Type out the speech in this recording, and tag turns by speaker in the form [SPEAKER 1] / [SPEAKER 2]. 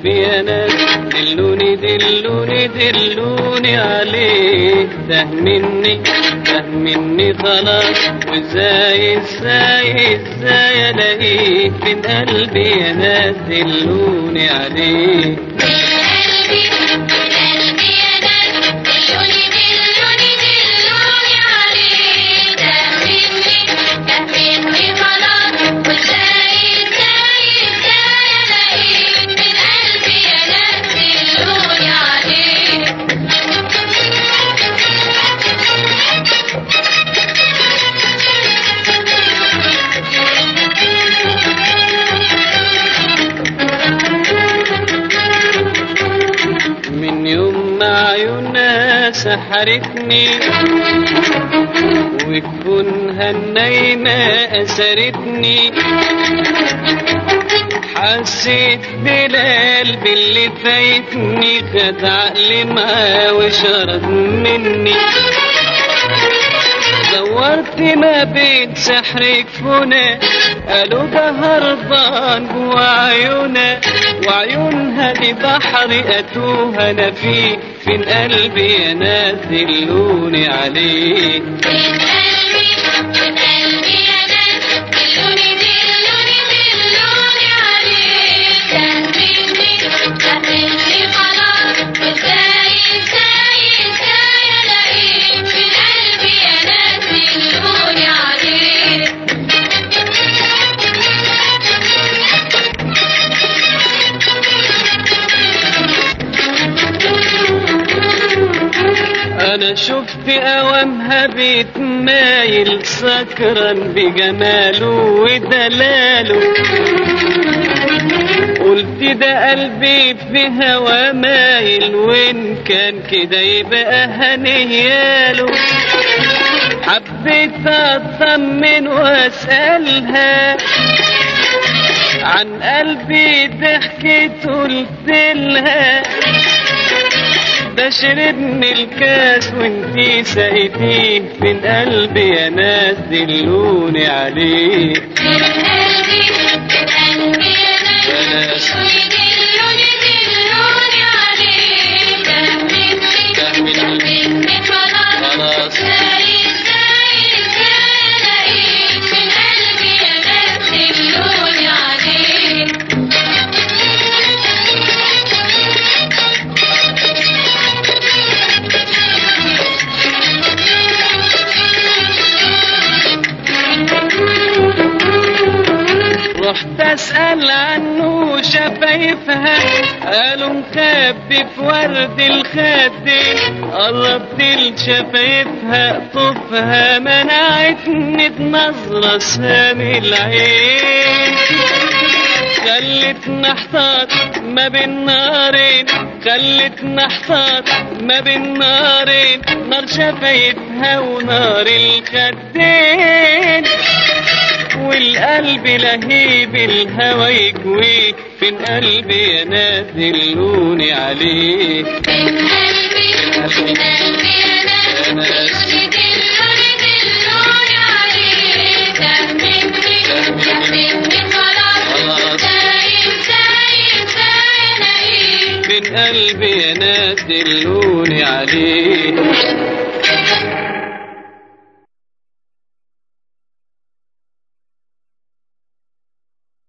[SPEAKER 1] قلبي يا ناس دلوني دلوني دلوني عليك، ده مني خلاص، وازاي الاقيك من قلبي يا ناس دلوني عليك. من يوم ما عيونها سحرتني وجفونها النايمة أسرتني، حسيت بالقلب اللي فايتني، خد عقلي معاه وشرد مني. دورت ما بين سحر جفونها، قالوا ده هربان جوا عيونها، وعيونها دي بحر أتوه أنا فيه، فين قلبي يا ناس دلوني عليه. أنا شفت أوامها بيتمايل، سكران بجماله ودلاله، قلت ده قلبي في هوا مايل، وإن كان كده يبقى هنياله. حبيت أطمن وأسألها عن قلبي، ضحكت قلتلها ده شربني الكاس وانتي سقيتيه، فين قلبي يا ناس دلوني عليه.
[SPEAKER 2] فين قلبي يا ناس دلوني عليه، ده مني خلاص، ازاي الاقيك من قلبي يا ناس دلوني عليه. رحت اسأل عنه شفايفها، قالوا مخبي في ورد الخدين، قربت لشفايفها طفها، منعتني بنظرة سامي العين، خلتني احتار ما بين نارين، خلتني احتار ما بين نارين، نار شفايفها ونار الخدين، والقلب لهيب الهوى يكويه، فين قلبي يا ناس دلوني عليه. فين قلبي يا ناس دلوني عليه، ده مني خلاص، ازاي الاقيك
[SPEAKER 1] فين قلبي يا ناس دلوني عليه.